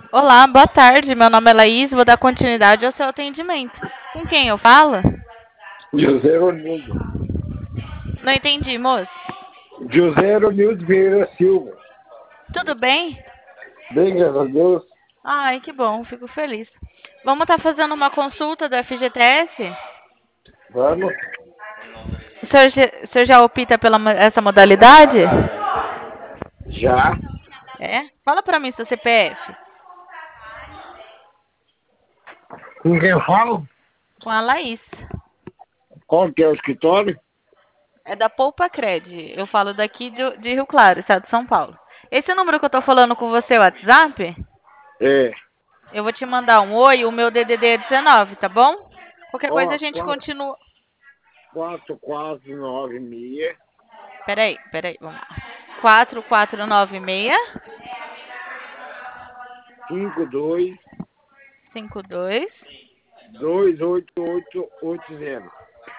Olá, boa tarde. Meu nome é Laís, vou dar continuidade ao seu atendimento. Com quem eu falo? José Ronildo. Não entendi, moço. José Ronildo Vieira Silva. Tudo bem? Bem, graças a Deus. Ai, que bom, fico feliz. Vamos estar fazendo uma consulta do FGTS? Vamos. O senhor já opta pela essa modalidade? Já. É? Fala pra mim seu CPF. Com quem eu falo? Com a Laís. Qual que é o escritório? É da Poupa Cred. Eu falo daqui de Rio Claro, estado de São Paulo. Esse número que eu tô falando com você é o WhatsApp? É. Eu vou te mandar um oi, o meu DDD é 19, tá bom? Qualquer coisa a Ó, gente continua. 4496 Peraí, vamos lá. 4496 52 52. 28880.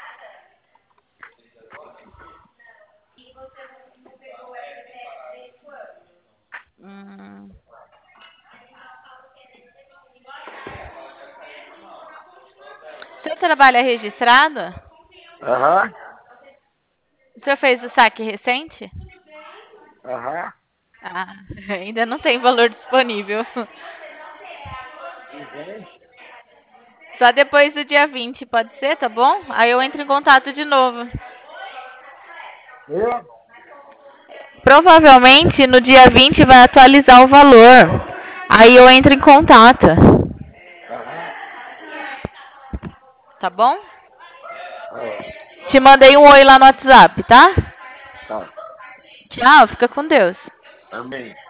Hum. O senhor trabalha registrado? Aham. O senhor fez o saque recente? Aham. Ah, ainda não tem valor disponível. Uhum. Só depois do dia 20, pode ser, tá bom? Aí eu entro em contato de novo. É? Provavelmente no dia 20 vai atualizar o valor. Aí eu entro em contato. Aham. Tá bom? Ah, Te mandei um oi lá no WhatsApp, tá? tá. Tchau, fica com Deus. Amém.